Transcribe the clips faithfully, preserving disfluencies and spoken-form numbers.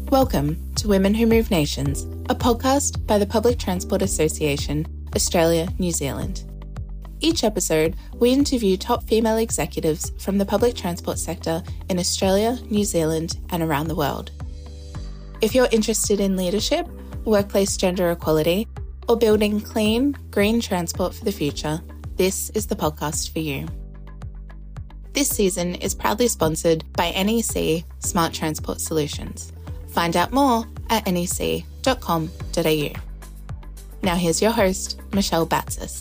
Welcome to Women Who Move Nations, a podcast by the Public Transport Association, Australia, New Zealand. Each episode, we interview top female executives from the public transport sector in Australia, New Zealand, and around the world. If you're interested in leadership, workplace gender equality, or building clean, green transport for the future, this is the podcast for you. This season is proudly sponsored by N E C Smart Transport Solutions. Find out more at N E C dot com dot A U. Now here's your host, Michelle Batsis.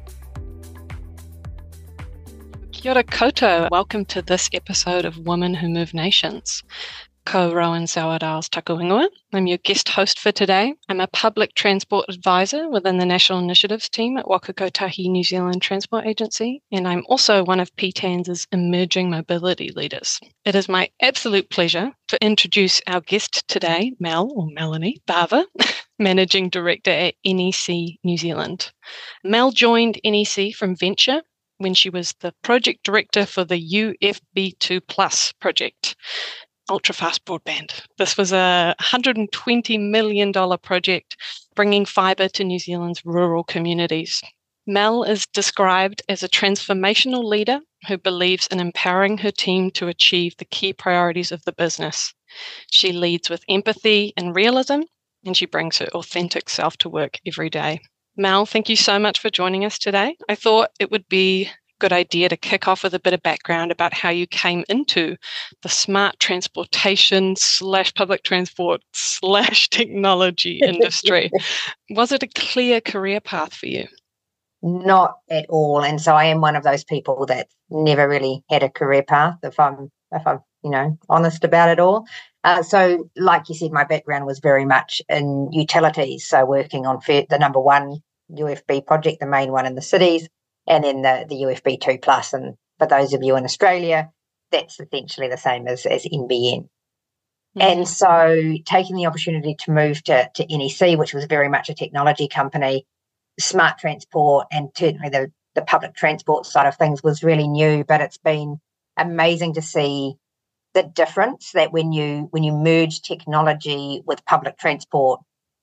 Kia ora koutou. Welcome to this episode of Women Who Move Nations. Ko Rowan Sauerdahl's taku ingoa. I'm your guest host for today. I'm a public transport advisor within the National Initiatives team at Waka Kotahi New Zealand Transport Agency, and I'm also one of P TANZ's emerging mobility leaders. It is my absolute pleasure to introduce our guest today, Mel, or Melanie Bava, Managing Director at N E C New Zealand. Mel joined N E C from Venture when she was the project director for the U F B two Plus project. Ultra-fast broadband. This was a one hundred twenty million dollars project bringing fibre to New Zealand's rural communities. Mel is described as a transformational leader who believes in empowering her team to achieve the key priorities of the business. She leads with empathy and realism, and she brings her authentic self to work every day. Mel, thank you so much for joining us today. I thought it would be good idea to kick off with a bit of background about how you came into the smart transportation slash public transport slash technology industry. Was it a clear career path for you? Not at all. And so I am one of those people that never really had a career path, if I'm, if I'm, you know, honest about it all. Uh, so like you said, my background was very much in utilities. So working on the number one U F B project, the main one in the cities, and then the, the U F B two Plus. And for those of you in Australia, that's essentially the same as, as N B N. Mm-hmm. And so taking the opportunity to move to, to N E C, which was very much a technology company, smart transport, and certainly the, the public transport side of things was really new, but it's been amazing to see the difference that when you when you merge technology with public transport,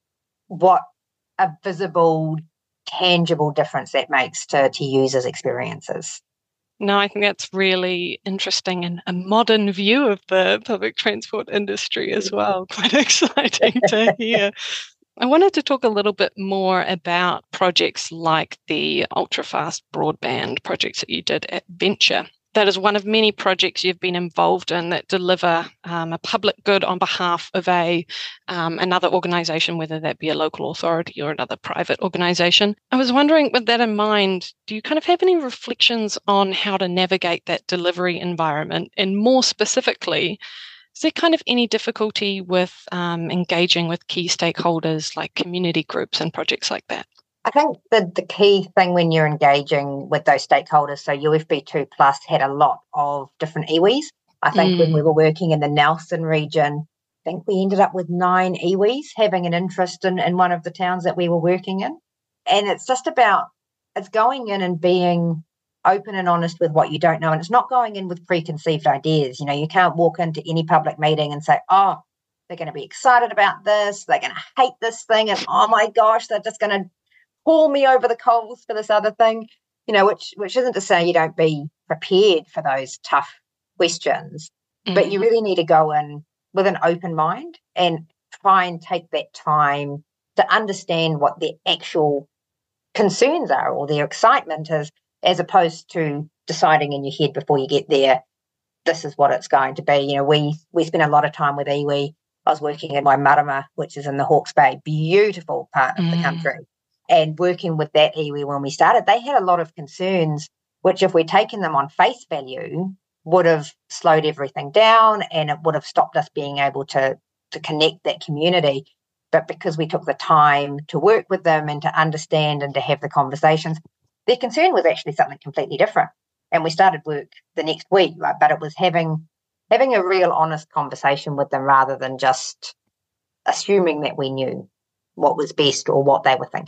what a visible tangible difference that makes to, to users' experiences. No, I think that's really interesting and a modern view of the public transport industry as well. Quite exciting to hear. I wanted to talk a little bit more about projects like the ultra-fast broadband projects that you did at Venture. That is one of many projects you've been involved in that deliver um, a public good on behalf of a um, another organisation, whether that be a local authority or another private organisation. I was wondering, with that in mind, do you kind of have any reflections on how to navigate that delivery environment? And more specifically, is there kind of any difficulty with um, engaging with key stakeholders like community groups and projects like that? I think the, the key thing when you're engaging with those stakeholders, so U F B two Plus had a lot of different iwis. I think mm. when we were working in the Nelson region, I think we ended up with nine iwis having an interest in, in one of the towns that we were working in. And it's just about, it's going in and being open and honest with what you don't know. And it's not going in with preconceived ideas. You know, you can't walk into any public meeting and say, oh, they're going to be excited about this. They're going to hate this thing. And oh my gosh, they're just going to haul me over the coals for this other thing, you know, which which isn't to say you don't be prepared for those tough questions, mm-hmm. but you really need to go in with an open mind and try and take that time to understand what their actual concerns are or their excitement is, as opposed to deciding in your head before you get there, this is what it's going to be. You know, we we spent a lot of time with iwi. I was working in Waimarama, which is in the Hawke's Bay, beautiful part of mm. the country. And working with that iwi when we started, they had a lot of concerns, which if we'd taken them on face value, would have slowed everything down and it would have stopped us being able to, to connect that community. But because we took the time to work with them and to understand and to have the conversations, their concern was actually something completely different. And we started work the next week, right? But it was having having a real honest conversation with them rather than just assuming that we knew what was best or what they were thinking.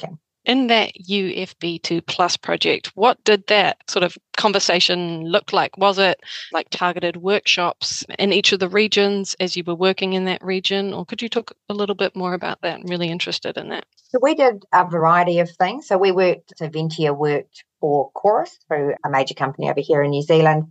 In that U F B two Plus project, what did that sort of conversation look like? Was it like targeted workshops in each of the regions as you were working in that region? Or could you talk a little bit more about that? I'm really interested in that. So we did a variety of things. So we worked, so Ventia worked for Chorus, through a major company over here in New Zealand.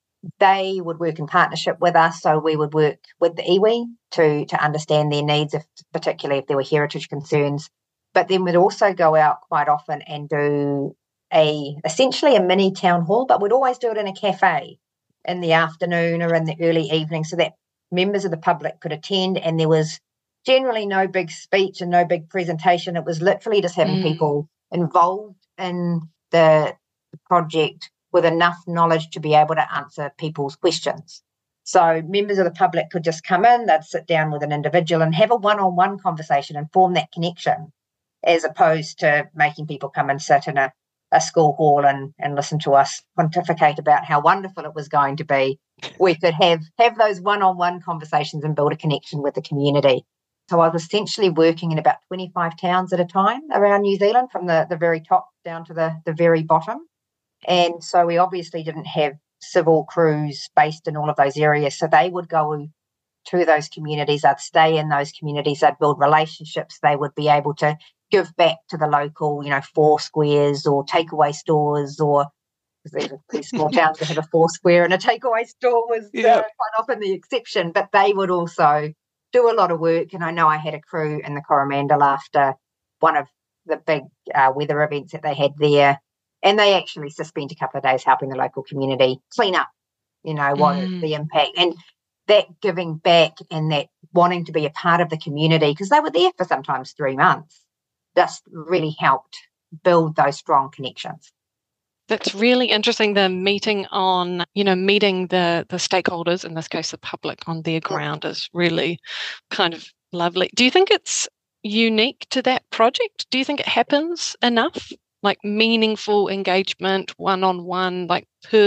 They would work in partnership with us. So we would work with the iwi to, to understand their needs, if, particularly if there were heritage concerns. But then we'd also go out quite often and do a essentially a mini town hall, but we'd always do it in a cafe in the afternoon or in the early evening so that members of the public could attend, and there was generally no big speech and no big presentation. It was literally just having mm. people involved in the project with enough knowledge to be able to answer people's questions. So members of the public could just come in, they'd sit down with an individual and have a one-on-one conversation and form that connection, as opposed to making people come and sit in a, a school hall and, and listen to us pontificate about how wonderful it was going to be. We could have, have those one-on-one conversations and build a connection with the community. So I was essentially working in about twenty-five towns at a time around New Zealand, from the, the very top down to the, the very bottom. And so we obviously didn't have civil crews based in all of those areas. So they would go to those communities, they'd stay in those communities, they'd build relationships, they would be able to give back to the local, you know, four squares or takeaway stores, or because these small towns that have a four square and a takeaway store was yep. uh, quite often the exception. But they would also do a lot of work. And I know I had a crew in the Coromandel after one of the big uh, weather events that they had there, and they actually spent a couple of days helping the local community clean up, you know, what mm. is the impact. And that giving back and that wanting to be a part of the community, because they were there for sometimes three months, just really helped build those strong connections. That's really interesting, the meeting on, you know, meeting the, the stakeholders, in this case, the public on their ground, is really kind of lovely. Do you think it's unique to that project? Do you think it happens enough? Like meaningful engagement, one-on-one, like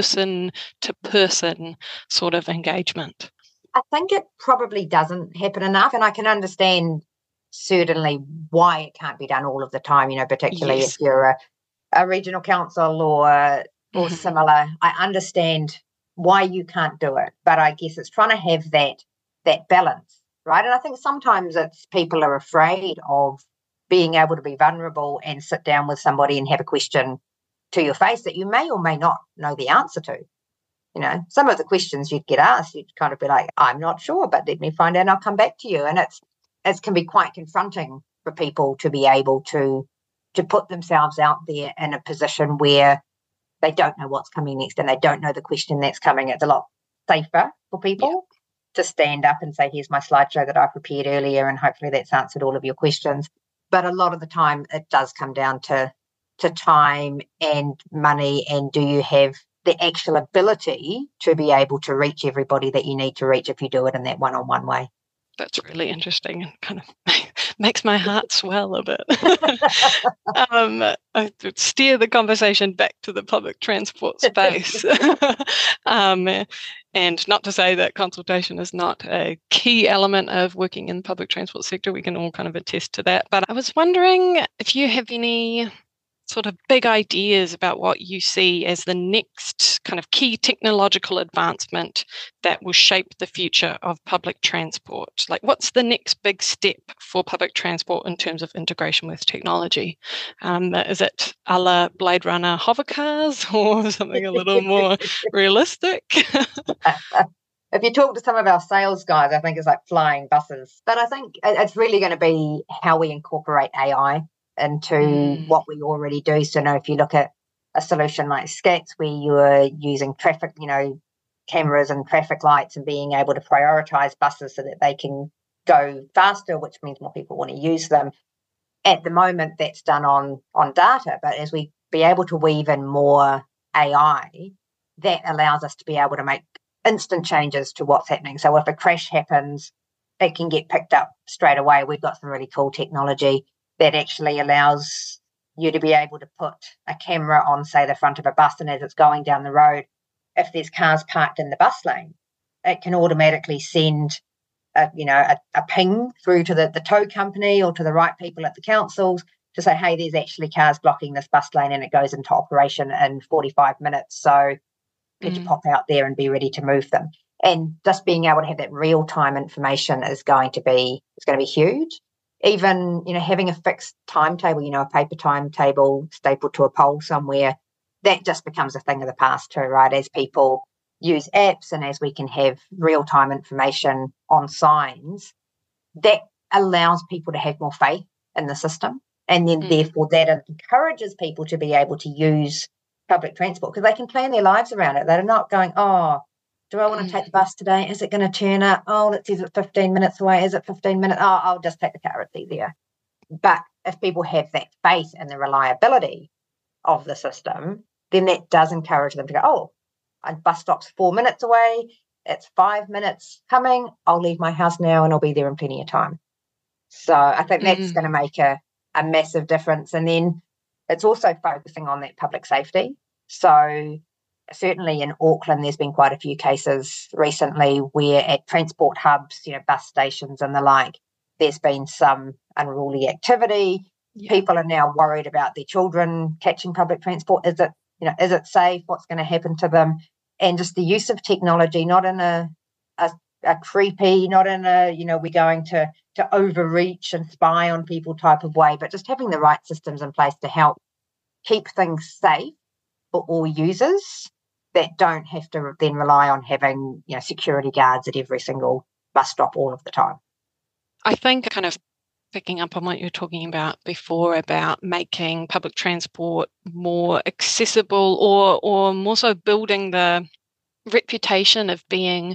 person-to-person sort of engagement? I think it probably doesn't happen enough, and I can understand certainly why it can't be done all of the time, you know, particularly yes. if you're a a regional council or or mm-hmm. similar. I understand why you can't do it, but I guess it's trying to have that that balance, right? And I think sometimes it's people are afraid of being able to be vulnerable and sit down with somebody and have a question to your face that you may or may not know the answer to. You know, some of the questions you'd get asked, you'd kind of be like, I'm not sure, but let me find out and I'll come back to you. And it's it can be quite confronting for people to be able to to put themselves out there in a position where they don't know what's coming next and they don't know the question that's coming. It's a lot safer for people yeah. to stand up and say, here's my slideshow that I prepared earlier, and hopefully that's answered all of your questions. But a lot of the time it does come down to, to time and money, and do you have the actual ability to be able to reach everybody that you need to reach if you do it in that one-on-one way. That's really interesting and kind of makes my heart swell a bit. um, I would steer the conversation back to the public transport space. um, and not to say that consultation is not a key element of working in the public transport sector. We can all kind of attest to that. But I was wondering if you have any sort of big ideas about what you see as the next kind of key technological advancement that will shape the future of public transport. Like, what's the next big step for public transport in terms of integration with technology? Um, is it a la Blade Runner hover cars or something a little more realistic? If you talk to some of our sales guys, I think it's like flying buses. But I think it's really going to be how we incorporate A I into mm. what we already do. So, you know, if you look at a solution like SCATS, where you're using traffic, you know, cameras and traffic lights and being able to prioritize buses so that they can go faster, which means more people want to use them. At the moment, that's done on, on data. But as we be able to weave in more A I, that allows us to be able to make instant changes to what's happening. So if a crash happens, it can get picked up straight away. We've got some really cool technology that actually allows you to be able to put a camera on, say, the front of a bus, and as it's going down the road, if there's cars parked in the bus lane, it can automatically send a, you know, a, a ping through to the, the tow company or to the right people at the councils to say, hey, there's actually cars blocking this bus lane and it goes into operation in forty-five minutes. So could mm. you pop out there and be ready to move them? And just being able to have that real-time information is going to be is going to be huge. Even, you know, having a fixed timetable, you know, a paper timetable stapled to a pole somewhere, that just becomes a thing of the past too, right? As people use apps and as we can have real-time information on signs, that allows people to have more faith in the system. And then mm. therefore that encourages people to be able to use public transport because they can plan their lives around it. They're not going, oh, do I want to take the bus today? Is it going to turn up? Oh, it says it's fifteen minutes away. Is it fifteen minutes? Oh, I'll just take the car. It's easier. But if people have that faith in the reliability of the system, then that does encourage them to go, oh, a bus stop's four minutes away. It's five minutes coming. I'll leave my house now and I'll be there in plenty of time. So I think that's mm-hmm. going to make a, a massive difference. And then it's also focusing on that public safety. So certainly in Auckland, there's been quite a few cases recently where at transport hubs, you know, bus stations and the like, there's been some unruly activity. Yeah. People are now worried about their children catching public transport. Is it, you know, is it safe? What's going to happen to them? And just the use of technology, not in a, a, a creepy, not in a, you know, we're going to, to overreach and spy on people type of way, but just having the right systems in place to help keep things safe for all users that don't have to then rely on having, you know, security guards at every single bus stop all of the time. I think kind of picking up on what you were talking about before about making public transport more accessible or or more so building the reputation of being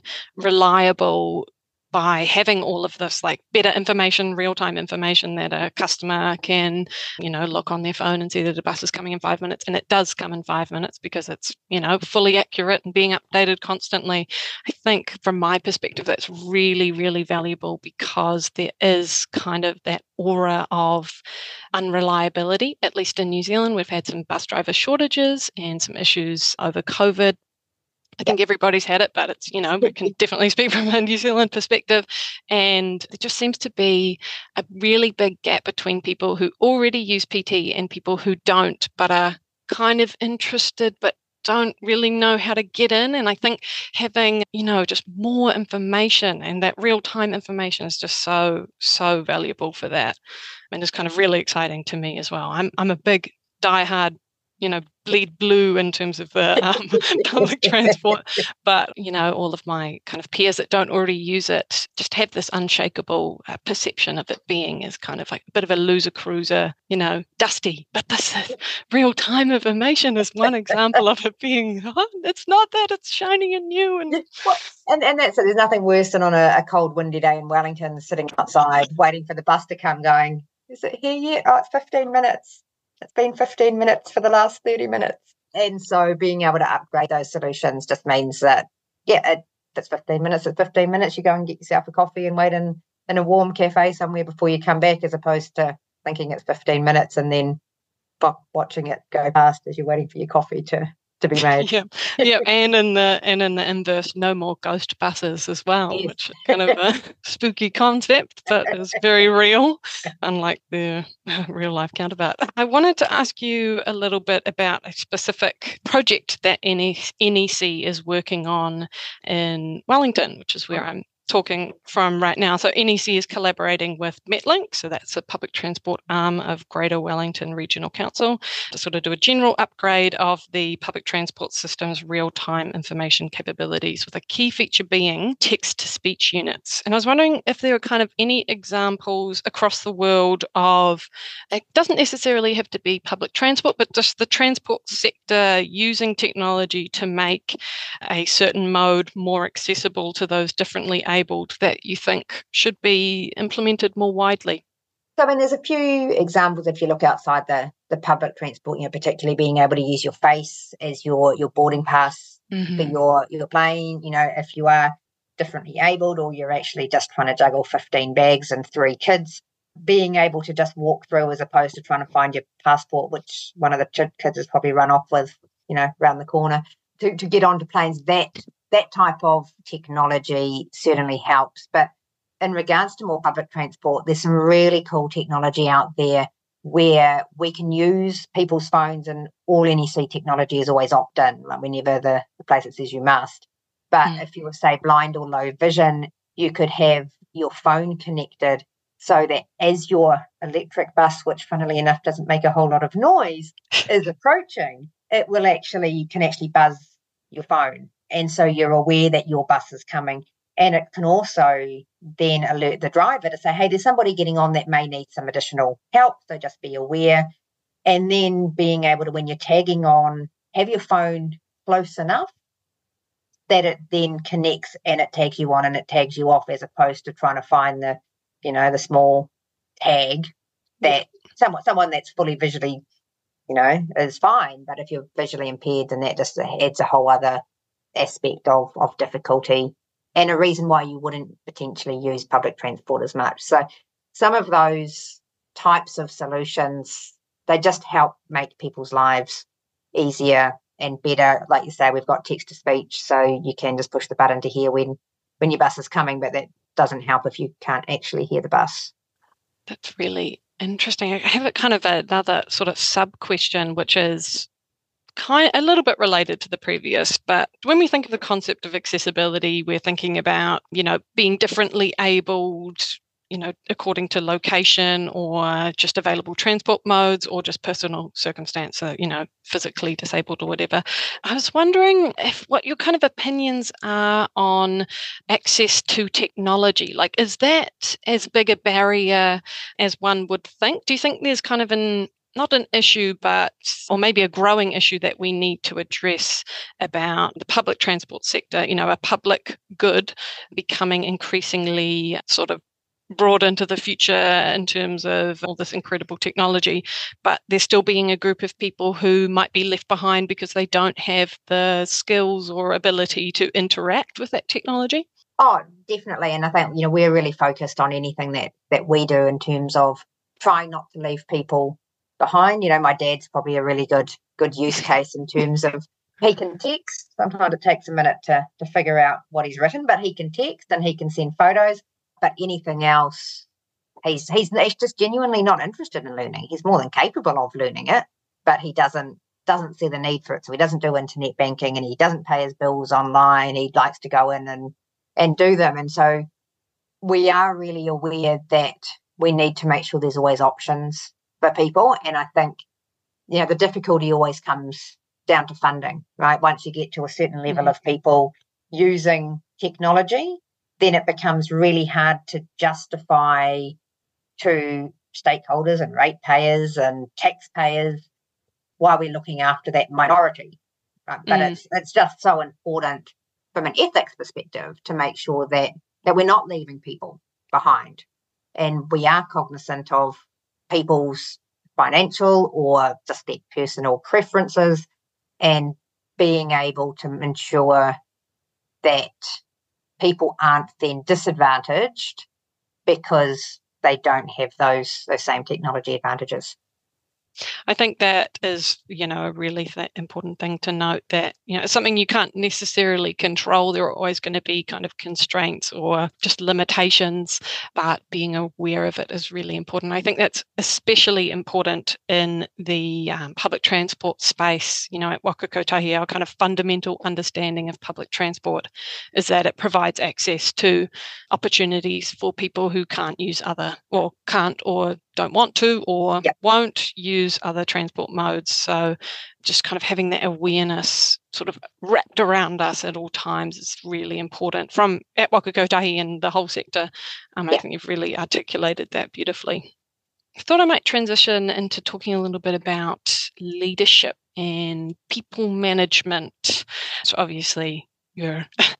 reliable by having all of this like better information, real-time information that a customer can, you know, look on their phone and see that a bus is coming in five minutes. And it does come in five minutes because it's, you know, fully accurate and being updated constantly. I think from my perspective, that's really, really valuable because there is kind of that aura of unreliability, at least in New Zealand. We've had some bus driver shortages and some issues over COVID. I think everybody's had it, but it's, you know, we can definitely speak from a New Zealand perspective. And there just seems to be a really big gap between people who already use P T and people who don't, but are kind of interested, but don't really know how to get in. And I think having, you know, just more information and that real-time information is just so, so valuable for that. And it's kind of really exciting to me as well. I'm I'm a big diehard, you know, bleed blue in terms of the um, public transport. But, you know, all of my kind of peers that don't already use it just have this unshakable uh, perception of it being as kind of like a bit of a loser cruiser, you know, dusty. But this is real-time information is one example of it being, oh, it's not that, it's shiny and new. And well, and, and that's it. There's nothing worse than on a, a cold, windy day in Wellington, sitting outside, waiting for the bus to come going, is it here yet? Oh, it's fifteen minutes. It's been fifteen minutes for the last thirty minutes. And so being able to upgrade those solutions just means that, yeah, it, if it's fifteen minutes, it's fifteen minutes. You go and get yourself a coffee and wait in, in a warm cafe somewhere before you come back, as opposed to thinking it's fifteen minutes and then watching it go past as you're waiting for your coffee to, to be made. yeah, yeah, and in the and in the inverse, no more ghost buses as well, yes. Which is kind of a spooky concept, but is very real, unlike the real life counterpart. I wanted to ask you a little bit about a specific project that N E C is working on in Wellington, which is where I'm talking from right now. So N E C is collaborating with Metlink, so that's a public transport arm of Greater Wellington Regional Council, to sort of do a general upgrade of the public transport system's real-time information capabilities, with a key feature being text-to-speech units. And I was wondering if there are kind of any examples across the world of, it doesn't necessarily have to be public transport, but just the transport sector using technology to make a certain mode more accessible to those differently able that you think should be implemented more widely? So, I mean, there's a few examples if you look outside the, the public transport, you know, particularly being able to use your face as your, your boarding pass mm-hmm. for your, your plane, you know, if you are differently abled or you're actually just trying to juggle fifteen bags and three kids, being able to just walk through as opposed to trying to find your passport, which one of the kids has probably run off with, you know, around the corner, to, to get onto planes, that That type of technology certainly helps. But in regards to more public transport, there's some really cool technology out there where we can use people's phones, and all N E C technology is always opt-in, like whenever the, the place that says you must. But mm. if you were, say, blind or low vision, you could have your phone connected so that as your electric bus, which funnily enough doesn't make a whole lot of noise, is approaching, it will actually, you can actually buzz your phone. And so you're aware that your bus is coming. And it can also then alert the driver to say, hey, there's somebody getting on that may need some additional help, so just be aware. And then being able to, when you're tagging on, have your phone close enough that it then connects and it tags you on and it tags you off, as opposed to trying to find the, you know, the small tag that someone, someone that's fully visually, you know, is fine. But if you're visually impaired, then that just adds a whole other aspect of, of difficulty, and a reason why you wouldn't potentially use public transport as much. So some of those types of solutions, they just help make people's lives easier and better. Like you say, we've got text-to-speech, so you can just push the button to hear when, when your bus is coming, but that doesn't help if you can't actually hear the bus. That's really interesting. I have a kind of another sort of sub-question, which is kind of a little bit related to the previous, but when we think of the concept of accessibility, we're thinking about, you know, being differently abled, you know, according to location or just available transport modes or just personal circumstance, so, you know, physically disabled or whatever. I was wondering if what your kind of opinions are on access to technology. Like, is that as big a barrier as one would think? Do you think there's kind of an not an issue, but, or maybe a growing issue that we need to address about the public transport sector, you know, a public good becoming increasingly sort of brought into the future in terms of all this incredible technology, but there still being a group of people who might be left behind because they don't have the skills or ability to interact with that technology? Oh, definitely. And I think, you know, we're really focused on anything that that we do in terms of trying not to leave people behind. You know, my dad's probably a really good good use case in terms of he can text. Sometimes it takes a minute to to figure out what he's written, but he can text and he can send photos. But anything else, he's he's he's just genuinely not interested in learning. He's more than capable of learning it, but he doesn't doesn't see the need for it. So he doesn't do internet banking and he doesn't pay his bills online. He likes to go in and and do them. And so we are really aware that we need to make sure there's always options for people. And I think, you know, the difficulty always comes down to funding, right? Once you get to a certain level mm-hmm. of people using technology, then it becomes really hard to justify to stakeholders and ratepayers and taxpayers why we're looking after that minority. Right? But mm. it's it's just so important from an ethics perspective to make sure that, that we're not leaving people behind. And we are cognizant of people's financial or just their personal preferences, and being able to ensure that people aren't then disadvantaged because they don't have those those same technology advantages. I think that is, you know, a really th- important thing to note, that, you know, it's something you can't necessarily control. There are always going to be kind of constraints or just limitations, but being aware of it is really important. I think that's especially important in the um, public transport space. You know, at Waka Kotahi, our kind of fundamental understanding of public transport is that it provides access to opportunities for people who can't use other, or can't or don't want to, or yep. won't use other transport modes. So just kind of having that awareness sort of wrapped around us at all times is really important from at Waka Kotahi and the whole sector. Um, yep. I think you've really articulated that beautifully. I thought I might transition into talking a little bit about leadership and people management. So obviously you're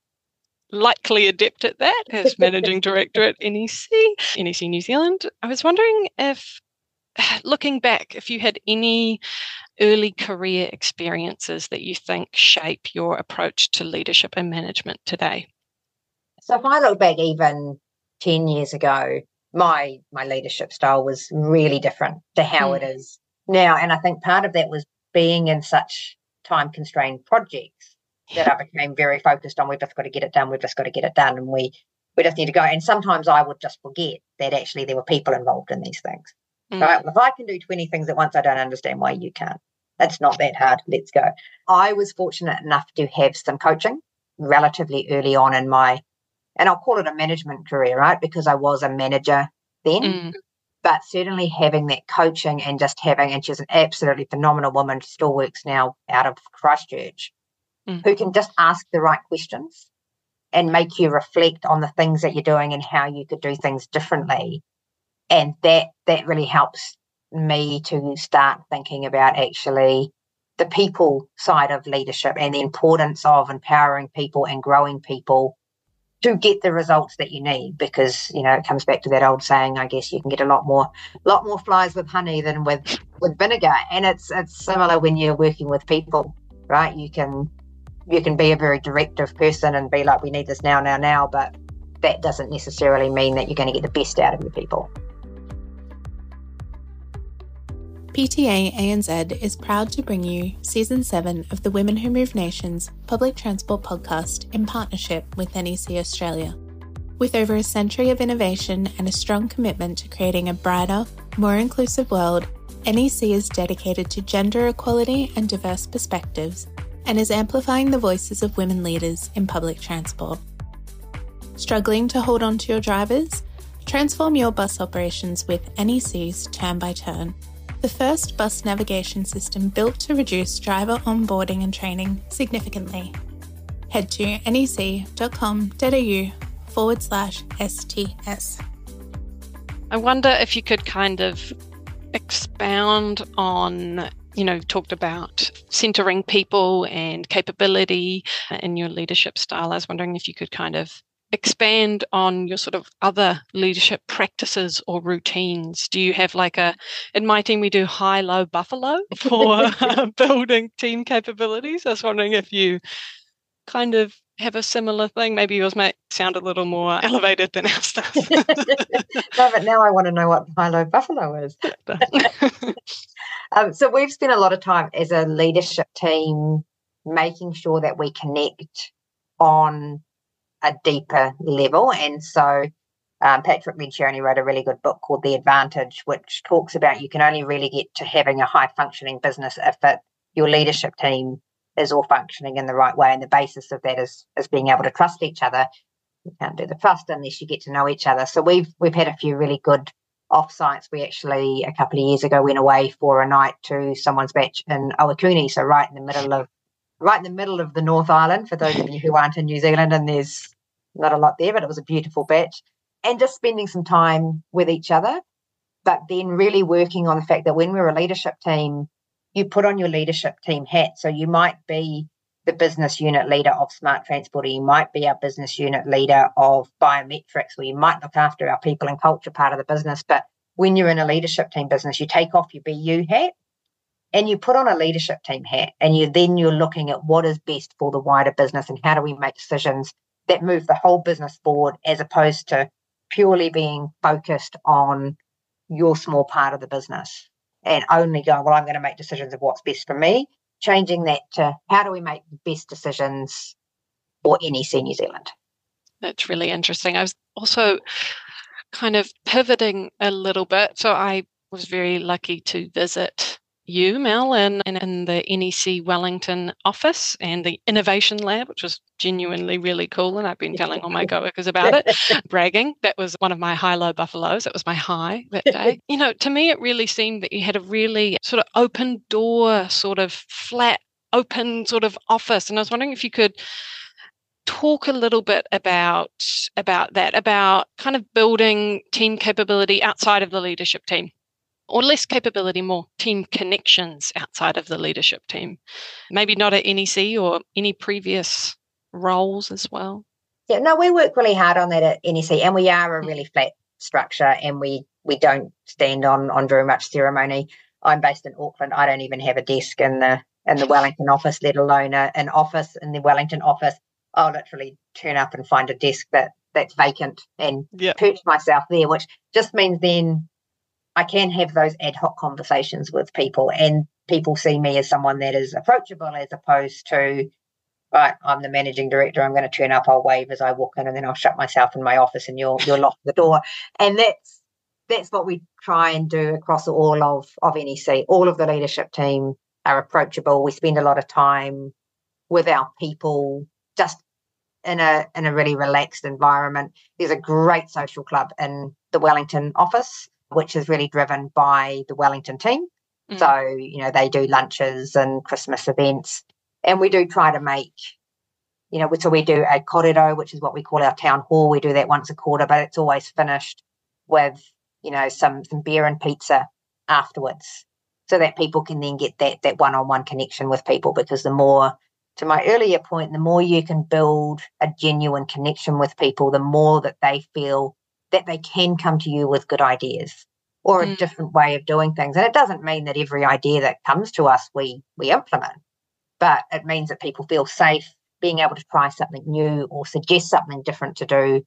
likely adept at that as managing director at N E C, N E C New Zealand. I was wondering if, looking back, if you had any early career experiences that you think shape your approach to leadership and management today. So if I look back even ten years ago, my my leadership style was really different to how mm. it is now. And I think part of that was being in such time-constrained projects that I became very focused on, we've just got to get it done, we've just got to get it done, and we, we just need to go. And sometimes I would just forget that actually there were people involved in these things. Mm. Right? Well, if I can do twenty things at once, I don't understand why you can't. It's not that hard. Let's go. I was fortunate enough to have some coaching relatively early on in my, and I'll call it a management career, right? Because I was a manager then. Mm. But certainly having that coaching and just having, and she's an absolutely phenomenal woman, she still works now out of Christchurch, mm. who can just ask the right questions and make you reflect on the things that you're doing and how you could do things differently. And that that really helps me to start thinking about actually the people side of leadership and the importance of empowering people and growing people to get the results that you need, because, you know, it comes back to that old saying, I guess you can get a lot more lot more flies with honey than with, with vinegar. And it's it's similar when you're working with people, right? You can you can be a very directive person and be like, we need this now, now, now, but that doesn't necessarily mean that you're going to get the best out of your people. P T A A N Z is proud to bring you Season seven of the Women Who Move Nations public transport podcast in partnership with N E C Australia. With over a century of innovation and a strong commitment to creating a brighter, more inclusive world, N E C is dedicated to gender equality and diverse perspectives and is amplifying the voices of women leaders in public transport. Struggling to hold on to your drivers? Transform your bus operations with N E C's Turn by Turn, the first bus navigation system built to reduce driver onboarding and training significantly. Head to nec.com.au forward slash STS. I wonder if you could kind of expound on, you know, talked about centering people and capability in your leadership style. I was wondering if you could kind of expand on your sort of other leadership practices or routines. Do you have like a, in my team we do high-low buffalo for uh, building team capabilities. I was wondering if you kind of have a similar thing. Maybe yours might sound a little more elevated than our stuff. No, but now I want to know what high-low buffalo is. um, so we've spent a lot of time as a leadership team making sure that we connect on a deeper level. And so um, Patrick Lencioni wrote a really good book called The Advantage, which talks about you can only really get to having a high functioning business if it, your leadership team is all functioning in the right way. And the basis of that is, is being able to trust each other. You can't do the trust unless you get to know each other. So we've we've had a few really good offsites. We actually, a couple of years ago, went away for a night to someone's batch in Owakuni, so right in the middle of right in the middle of the North Island, for those of you who aren't in New Zealand, and there's not a lot there, but it was a beautiful batch. And just spending some time with each other, but then really working on the fact that when we're a leadership team, you put on your leadership team hat. So you might be the business unit leader of Smart Transport, or you might be our business unit leader of biometrics, or you might look after our people and culture part of the business. But when you're in a leadership team business, you take off your B U hat and you put on a leadership team hat, and you then you're looking at what is best for the wider business and how do we make decisions that move the whole business forward, as opposed to purely being focused on your small part of the business and only going, well, I'm going to make decisions of what's best for me. Changing that to how do we make the best decisions for N E C New Zealand. That's really interesting. I was also kind of pivoting a little bit. So I was very lucky to visit you, Mel, in, in the N E C Wellington office and the Innovation Lab, which was genuinely really cool. And I've been telling all my coworkers about it, bragging. That was one of my high-low buffaloes. It was my high that day. You know, to me, it really seemed that you had a really sort of open door, sort of flat, open sort of office. And I was wondering if you could talk a little bit about, about that, about kind of building team capability outside of the leadership team. Or less capability, more team connections outside of the leadership team. Maybe not at N E C or any previous roles as well. Yeah, no, we work really hard on that at N E C, and we are a really flat structure, and we we don't stand on on very much ceremony. I'm based in Auckland. I don't even have a desk in the in the Wellington office, let alone a, an office in the Wellington office. I'll literally turn up and find a desk that that's vacant and yep. perch myself there, which just means then I can have those ad hoc conversations with people, and people see me as someone that is approachable, as opposed to, right, I'm the managing director, I'm going to turn up, I'll wave as I walk in, and then I'll shut myself in my office and you'll you'll lock the door. And that's that's what we try and do across all of, of N E C. All of the leadership team are approachable. We spend a lot of time with our people, just in a in a really relaxed environment. There's a great social club in the Wellington office, which is really driven by the Wellington team. Mm. So, you know, they do lunches and Christmas events. And we do try to make, you know, so we do a korero, which is what we call our town hall. We do that once a quarter, but it's always finished with, you know, some, some beer and pizza afterwards, so that people can then get that that one-on-one connection with people. Because the more, to my earlier point, the more you can build a genuine connection with people, the more that they feel that they can come to you with good ideas or a mm. different way of doing things. And it doesn't mean that every idea that comes to us we we implement, but it means that people feel safe being able to try something new or suggest something different to do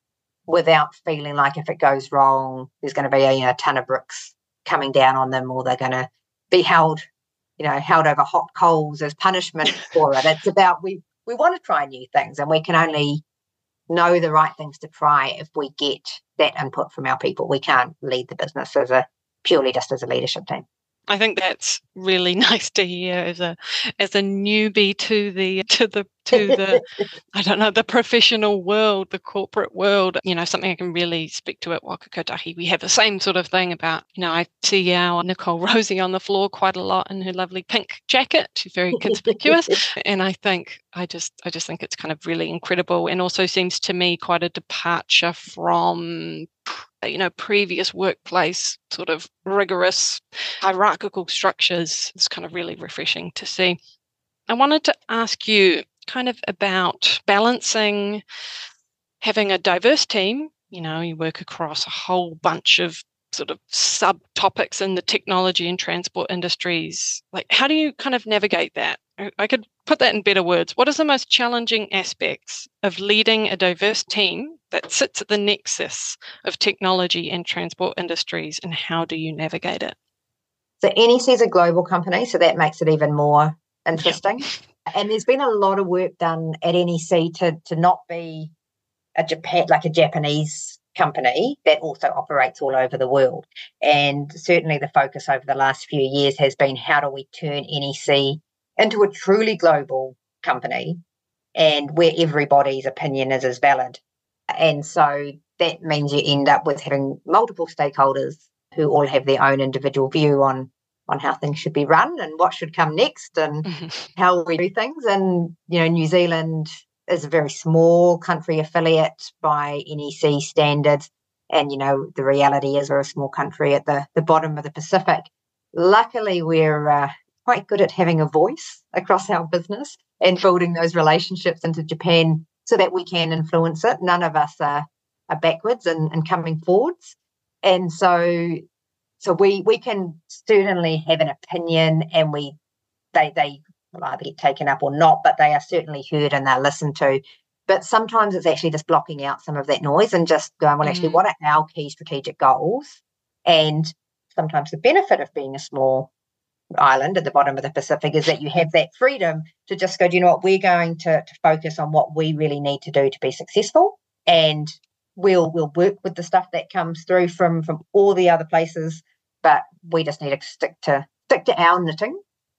without feeling like if it goes wrong, there's going to be a you know, ton of bricks coming down on them, or they're going to be held, you know, held over hot coals as punishment for it. It's about we we want to try new things, and we can only know the right things to try if we get that input from our people. We can't lead the business as a purely just as a leadership team. I think that's really nice to hear as a as a newbie to the to the to the I don't know the professional world, the corporate world. You know, something I can really speak to at Waka Kotahi. We have the same sort of thing about, you know, I see our Nicole Rosie on the floor quite a lot in her lovely pink jacket. She's very conspicuous, and I think I just I just think it's kind of really incredible, and also seems to me quite a departure from, you know, previous workplace sort of rigorous hierarchical structures. It's kind of really refreshing to see. I wanted to ask you kind of about balancing having a diverse team. You know, you work across a whole bunch of sort of subtopics in the technology and transport industries. Like, how do you kind of navigate that? I could put that in better words. What are the most challenging aspects of leading a diverse team that sits at the nexus of technology and transport industries, and how do you navigate it? So N E C is a global company, so that makes it even more interesting. Yep. And there's been a lot of work done at N E C to to not be a Japan like a Japanese company that also operates all over the world. And certainly the focus over the last few years has been, how do we turn N E C into a truly global company, and where everybody's opinion is as valid. And so that means you end up with having multiple stakeholders who all have their own individual view on, on how things should be run and what should come next and mm-hmm. how we do things. And, you know, New Zealand is a very small country affiliate by N E C standards. And, you know, the reality is we're a small country at the, the bottom of the Pacific. Luckily, we're uh, quite good at having a voice across our business and building those relationships into Japan so that we can influence it. None of us are, are backwards and, and coming forwards. And so so we we can certainly have an opinion, and we they they will either get taken up or not, but they are certainly heard and they're listened to. But sometimes it's actually just blocking out some of that noise and just going, well, actually, mm. what are our key strategic goals? And sometimes the benefit of being a small island at the bottom of the Pacific is that you have that freedom to just go, do you know what, we're going to, to focus on what we really need to do to be successful, and we'll we'll work with the stuff that comes through from from all the other places, but we just need to stick to stick to our knitting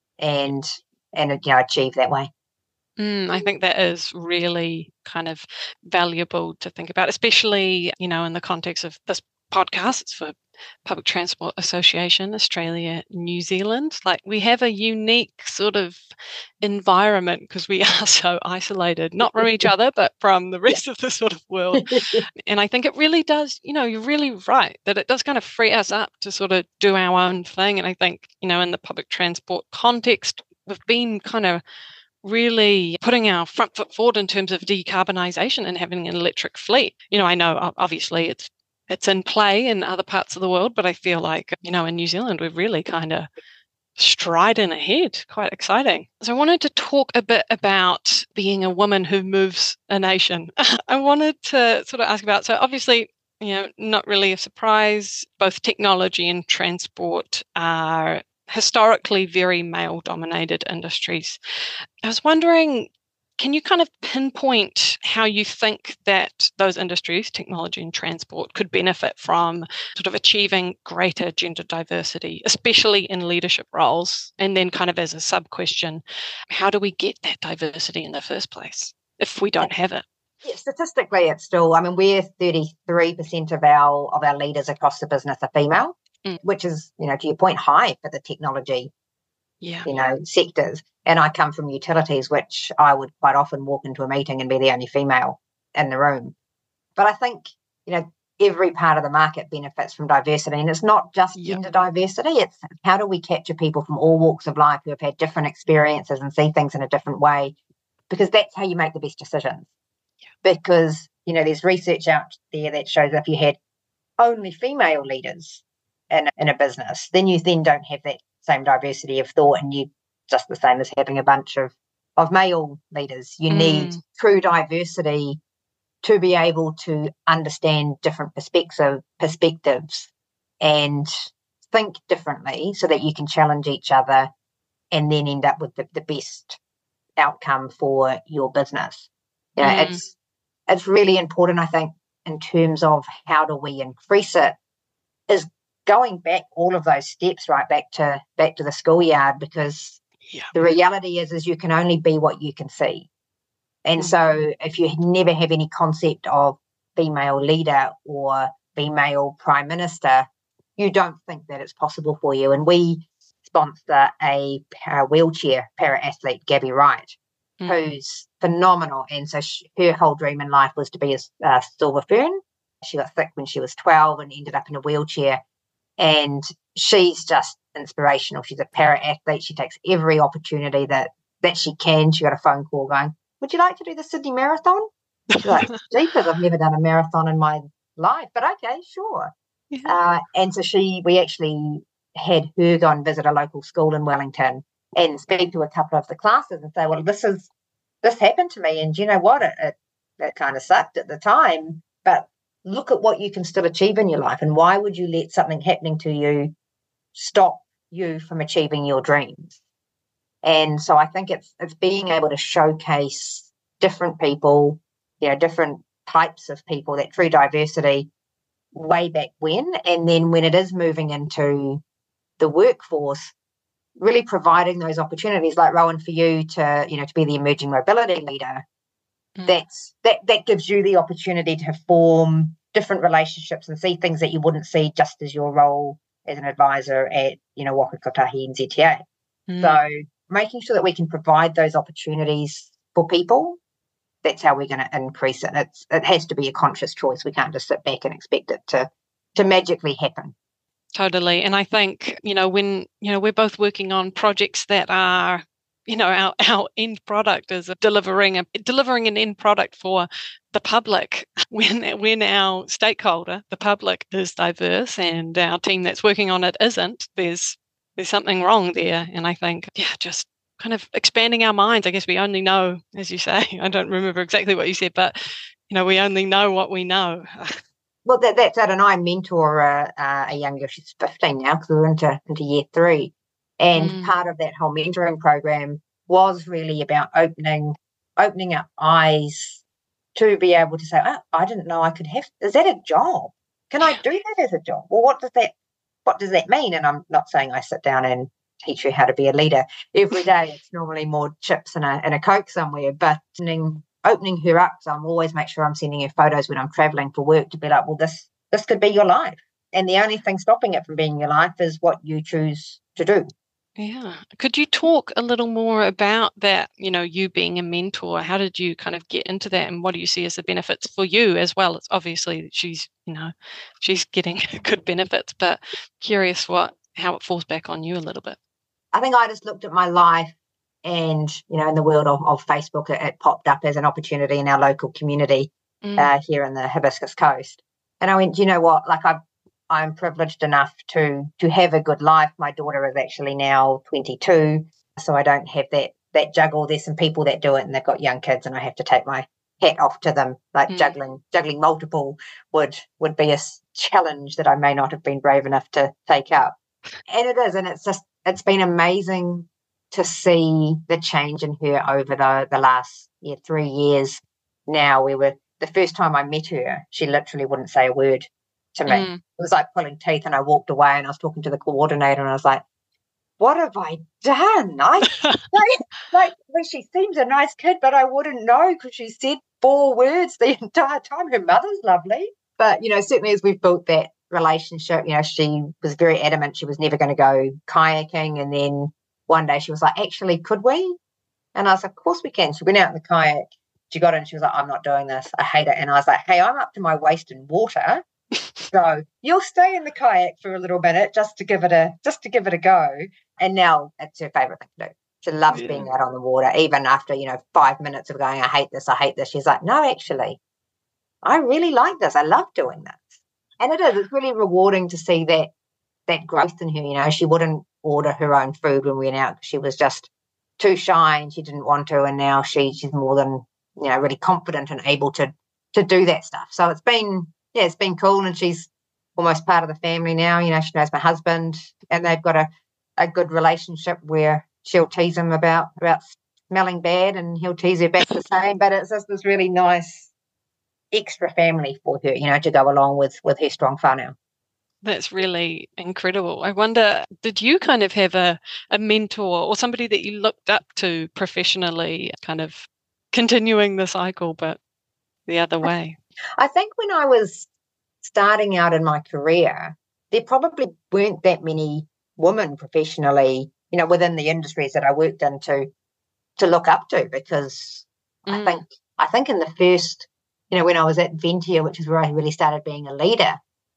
and and you know achieve that way. Mm, I think that is really kind of valuable to think about, especially, you know, in the context of this podcast. It's for Public Transport Association, Australia, New Zealand. Like, we have a unique sort of environment because we are so isolated, not from each other, but from the rest of the sort of world. And I think it really does, you know, you're really right, that it does kind of free us up to sort of do our own thing. And I think, you know, in the public transport context, we've been kind of really putting our front foot forward in terms of decarbonisation and having an electric fleet. You know, I know obviously it's It's in play in other parts of the world, but I feel like, you know, in New Zealand, we're really kind of striding ahead. Quite exciting. So I wanted to talk a bit about being a woman who moves a nation. I wanted to sort of ask about, so obviously, you know, not really a surprise, both technology and transport are historically very male-dominated industries. I was wondering, Can you kind of pinpoint how you think that those industries, technology and transport, could benefit from sort of achieving greater gender diversity, especially in leadership roles? And then kind of as a sub-question, how do we get that diversity in the first place if we don't have it? Yeah, statistically, it's still, I mean, we're thirty-three percent of our of our leaders across the business are female, mm. which is, you know, to your point, high for the technology, yeah. you know, sectors. And I come from utilities, which I would quite often walk into a meeting and be the only female in the room. But I think, you know, every part of the market benefits from diversity. And it's not just yep. gender diversity. It's how do we capture people from all walks of life who have had different experiences and see things in a different way? Because that's how you make the best decisions. Yeah. Because, you know, there's research out there that shows if you had only female leaders in, in a business, then you then don't have that same diversity of thought, and you just the same as having a bunch of, of male leaders. You mm. need true diversity to be able to understand different perspective, perspectives and think differently so that you can challenge each other and then end up with the, the best outcome for your business. You know, mm. it's it's really important, I think, in terms of how do we increase it, is going back all of those steps right back to back to the schoolyard, because yeah. the reality is is you can only be what you can see. And mm-hmm. so if you never have any concept of female leader or female prime minister, you don't think that it's possible for you. And we sponsor a para wheelchair para athlete, Gabby Wright, mm-hmm. who's phenomenal. And so she, her whole dream in life was to be a, a silver fern. She got sick when she was twelve and ended up in a wheelchair. And she's just inspirational. She's a para athlete. She takes every opportunity that that she can. She got a phone call going, would you like to do the Sydney Marathon? She's like, jeepers, I've never done a marathon in my life, but okay, sure. Yeah. Uh, and so she, we actually had her go and visit a local school in Wellington and speak to a couple of the classes and say, well, this is this happened to me, and you know what? It, it, it kind of sucked at the time, but look at what you can still achieve in your life, and why would you let something happening to you stop you from achieving your dreams? And so I think it's it's being able to showcase different people, you know, different types of people, that true diversity way back when, and then when it is moving into the workforce, really providing those opportunities, like Rowan, for you to, you know, to be the emerging mobility leader. Mm. That's that that gives you the opportunity to form different relationships and see things that you wouldn't see just as your role as an advisor at, you know, Waka Kotahi and Z T A. Mm. So making sure that we can provide those opportunities for people, that's how we're going to increase it. It's it has to be a conscious choice. We can't just sit back and expect it to to magically happen. Totally. And I think, you know, when, you know, we're both working on projects that are, you know, our, our end product is delivering a delivering an end product for the public. When when our stakeholder, the public, is diverse and our team that's working on it isn't, there's there's something wrong there. And I think, yeah, just kind of expanding our minds. I guess we only know, as you say, I don't remember exactly what you said, but, you know, we only know what we know. Well, that, that's it. And I mentor a, a young girl. She's fifteen now, because we're into, into year three. And mm. part of that whole mentoring program was really about opening opening up eyes to be able to say, oh, I didn't know I could have, is that a job? Can I do that as a job? Well, what does that what does that mean? And I'm not saying I sit down and teach you how to be a leader every day. It's normally more chips and a, and a Coke somewhere, but opening, opening her up. So I'm always make sure I'm sending her photos when I'm traveling for work to be like, well, this this could be your life. And the only thing stopping it from being your life is what you choose to do. Yeah. Could you talk a little more about that, you know, you being a mentor? How did you kind of get into that, and what do you see as the benefits for you as well? It's obviously she's, you know, she's getting good benefits, but curious what how it falls back on you a little bit. I think I just looked at my life and, you know, in the world of, of Facebook, it, it popped up as an opportunity in our local community mm. uh, here in the Hibiscus Coast. And I went, you know what, like I've I'm privileged enough to to have a good life. My daughter is actually now twenty-two, so I don't have that that juggle. There's some people that do it and they've got young kids, and I have to take my hat off to them. Like mm. juggling juggling multiple would would be a challenge that I may not have been brave enough to take up. And it is, and it's just it's been amazing to see the change in her over the, the last yeah, three years now. We were, the first time I met her, she literally wouldn't say a word to me. Mm. It was like pulling teeth, and I walked away and I was talking to the coordinator and I was like, what have I done? I like, like well, she seems a nice kid, but I wouldn't know because she said four words the entire time. Her mother's lovely. But, you know, certainly as we've built that relationship, you know, she was very adamant she was never going to go kayaking. And then one day she was like, actually, could we? And I was like, of course we can. She went out in the kayak. She got in. She was like, I'm not doing this. I hate it. And I was like, hey, I'm up to my waist in water. So you'll stay in the kayak for a little minute just to give it a just to give it a go. And now it's her favourite thing to do. She loves yeah. being out on the water, even after, you know, five minutes of going, I hate this, I hate this. She's like, no, actually, I really like this. I love doing this. And it is. It's really rewarding to see that that growth in her. You know, she wouldn't order her own food when we went out. She was just too shy and she didn't want to. And now she she's more than, you know, really confident and able to to do that stuff. So it's been, yeah, it's been cool. And she's almost part of the family now. You know, she knows my husband and they've got a, a good relationship where she'll tease him about, about smelling bad and he'll tease her back the same. But it's just this really nice extra family for her, you know, to go along with, with her strong whānau. That's really incredible. I wonder, did you kind of have a, a mentor or somebody that you looked up to professionally, kind of continuing the cycle, but the other way? I think when I was starting out in my career, there probably weren't that many women professionally, you know, within the industries that I worked in to, to look up to, because mm. I think I think in the first, you know, when I was at Ventia, which is where I really started being a leader,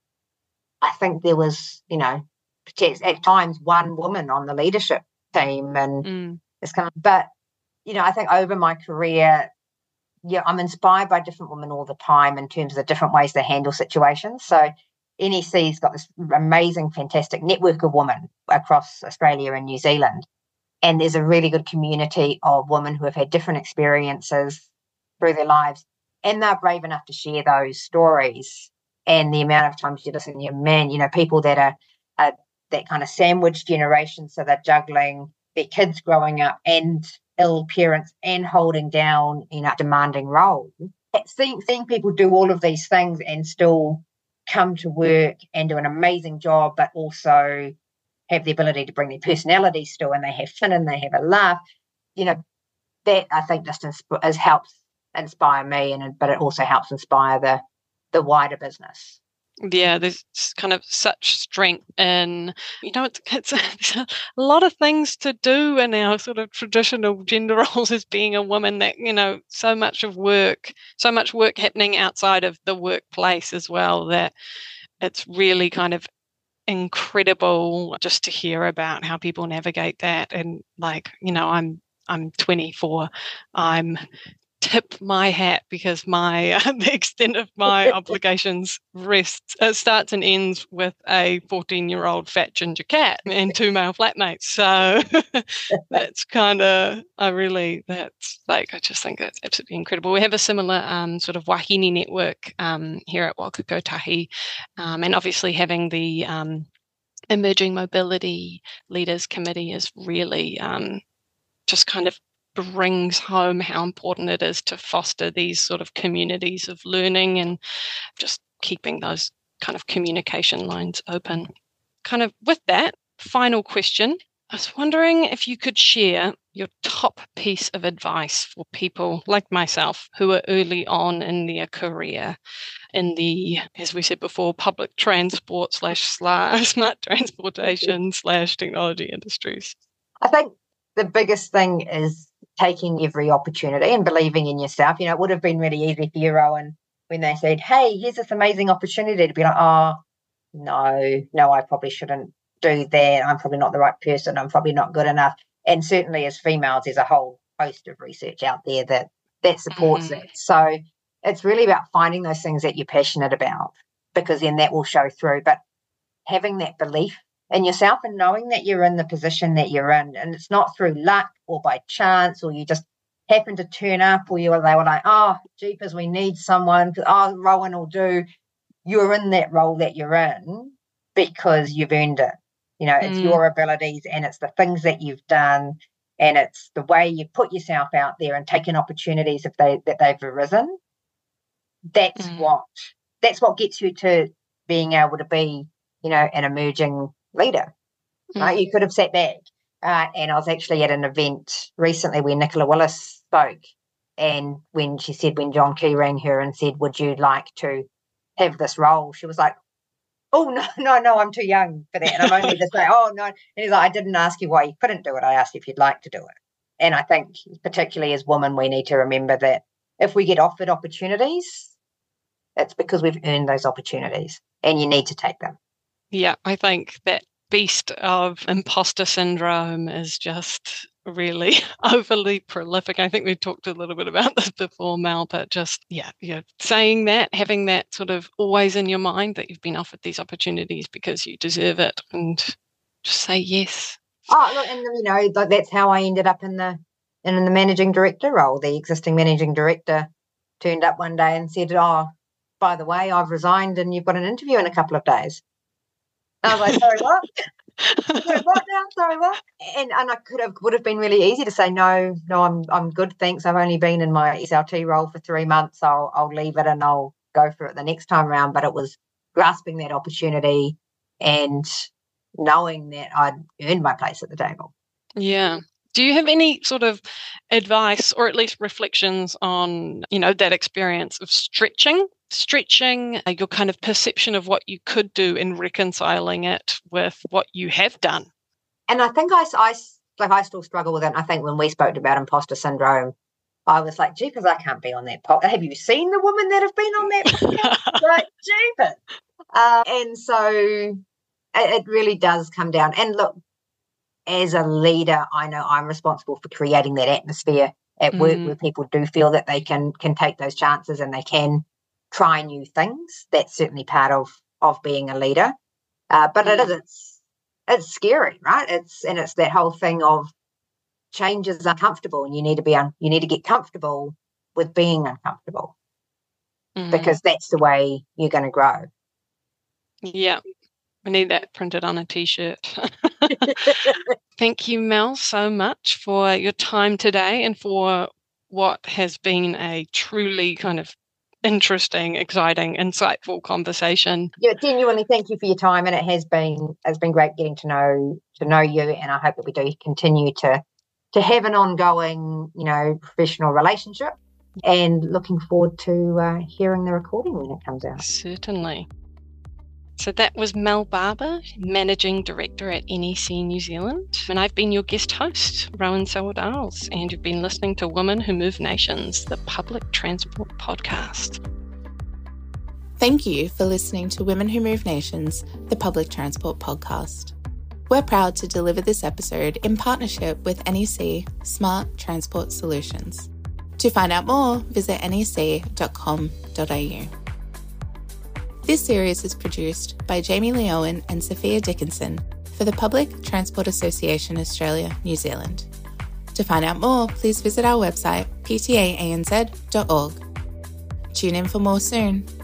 I think there was, you know, at times one woman on the leadership team, and mm. it's kind of, but, you know, I think over my career, yeah, I'm inspired by different women all the time in terms of the different ways they handle situations. So N E C's got this amazing, fantastic network of women across Australia and New Zealand. And there's a really good community of women who have had different experiences through their lives. And they're brave enough to share those stories. And the amount of times you listen, you man, you know, people that are, are that kind of sandwich generation. So they're juggling their kids growing up and ill parents and holding down, you know, demanding role. Seeing, seeing people do all of these things and still come to work and do an amazing job, but also have the ability to bring their personality still, and they have fun and they have a laugh, you know, that I think just insp- is, helps inspire me, and but it also helps inspire the the wider business. Yeah, there's kind of such strength in, you know, it's, it's, it's a lot of things to do in our sort of traditional gender roles as being a woman, that, you know, so much of work, so much work happening outside of the workplace as well, that it's really kind of incredible just to hear about how people navigate that. And like, you know, I'm I'm twenty-four, I'm tip my hat because my uh, the extent of my obligations rests uh, starts and ends with a fourteen-year-old fat ginger cat and two male flatmates. So that's kind of I really that's like I just think that's absolutely incredible. We have a similar um, sort of wahine network um, here at Waka Kotahi, um, and obviously having the um, Emerging Mobility Leaders Committee is really um, just kind of brings home how important it is to foster these sort of communities of learning and just keeping those kind of communication lines open. Kind of with that, final question, I was wondering if you could share your top piece of advice for people like myself who are early on in their career in the, as we said before, public transport slash smart transportation slash technology industries. I think the biggest thing is taking every opportunity and believing in yourself. You know, it would have been really easy for you, Rowan, when they said, hey, here's this amazing opportunity, to be like, oh, no, no, I probably shouldn't do that. I'm probably not the right person. I'm probably not good enough. And certainly as females, there's a whole host of research out there that, that supports mm-hmm. it. So it's really about finding those things that you're passionate about, because then that will show through. But having that belief in yourself and knowing that you're in the position that you're in, and it's not through luck or by chance, or you just happen to turn up, or you were, they were like, oh, jeepers, we need someone, oh, Rowan will do. You're in that role that you're in because you've earned it. You know, it's mm. your abilities and it's the things that you've done And it's the way you put yourself out there and taking opportunities if they that they've arisen. That's mm. what that's what gets you to being able to be, you know, an emerging leader. Mm. Right? You could have sat back. Uh, and I was actually at an event recently where Nicola Willis spoke, and when she said, when John Key rang her and said, would you like to have this role? She was like, oh, no, no, no, I'm too young for that. And I'm only to say, oh, no. And he's like, I didn't ask you why you couldn't do it. I asked you if you'd like to do it. And I think particularly as women, we need to remember that if we get offered opportunities, it's because we've earned those opportunities and you need to take them. Yeah, I think that beast of imposter syndrome is just really overly prolific. I think we talked a little bit about this before, Mel, but just, yeah, yeah, saying that, having that sort of always in your mind that you've been offered these opportunities because you deserve it, and just say yes. Oh, look, and you know, like that's how I ended up in the in the managing director role. The existing managing director turned up one day and said, oh, by the way, I've resigned and you've got an interview in a couple of days. And I was like, sorry, what? Sorry, what now? Sorry, what? And and I could have would have been really easy to say, no, no, I'm I'm good, thanks. I've only been in my S L T role for three months. I'll I'll leave it and I'll go for it the next time around. But it was grasping that opportunity and knowing that I'd earned my place at the table. Yeah. Do you have any sort of advice or at least reflections on, you know, that experience of stretching, stretching uh, your kind of perception of what you could do and reconciling it with what you have done? And I think I, I, like I still struggle with it. I think when we spoke about imposter syndrome, I was like, jeepers, I can't be on that podcast. Have you seen the women that have been on that podcast? Like, jeepers. Uh, and so it, it really does come down. And look, as a leader, I know I'm responsible for creating that atmosphere at work mm. where people do feel that they can can take those chances and they can try new things. That's certainly part of of being a leader. Uh, but mm. it is it's it's scary, right? It's and it's that whole thing of change is uncomfortable, and you need to be un, you need to get comfortable with being uncomfortable mm. because that's the way you're going to grow. Yeah. We need that printed on a T-shirt. Thank you, Mel, so much for your time today and for what has been a truly kind of interesting, exciting, insightful conversation. Yeah, genuinely, thank you for your time, and it has been it's been great getting to know to know you, and I hope that we do continue to to have an ongoing, you know, professional relationship. And looking forward to uh, hearing the recording when it comes out. Certainly. So that was Mel Barber, Managing Director at N E C New Zealand. And I've been your guest host, Rowan Sawardals, and you've been listening to Women Who Move Nations, the Public Transport Podcast. Thank you for listening to Women Who Move Nations, the Public Transport Podcast. We're proud to deliver this episode in partnership with N E C Smart Transport Solutions. To find out more, visit N E C dot com dot a u. This series is produced by Jamie Leowen and Sophia Dickinson for the Public Transport Association Australia, New Zealand. To find out more, please visit our website p t a a n z dot org. Tune in for more soon.